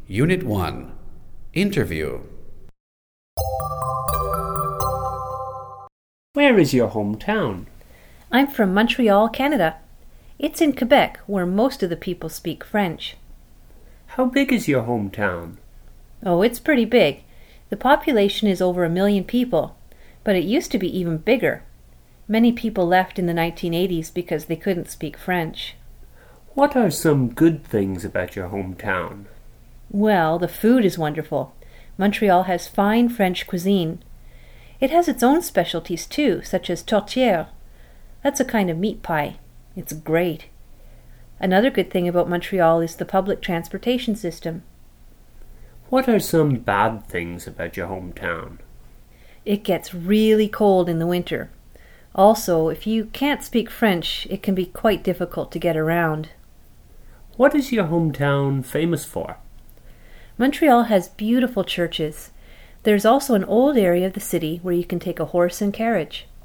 Unit 1 Interview. Where is your hometown? I'm from Montreal, Canada. It's in Quebec, where most of the people speak French. How big is your hometown? Oh, it's pretty big. The population is over 1 million people, but it used to be even bigger. Many people left in the 1980s because they couldn't speak French. What are some good things about your hometown? Well, the food is wonderful. Montreal has fine French cuisine. It has its own specialties too, such as tourtière. That's a kind of meat pie. It's great. Another good thing about Montreal is the public transportation system. What are some bad things about your hometown? It gets really cold in the winter. Also, if you can't speak French, it can be quite difficult to get around. What is your hometown famous for? Montreal has beautiful churches. There's also an old area of the city where you can take a horse and carriage.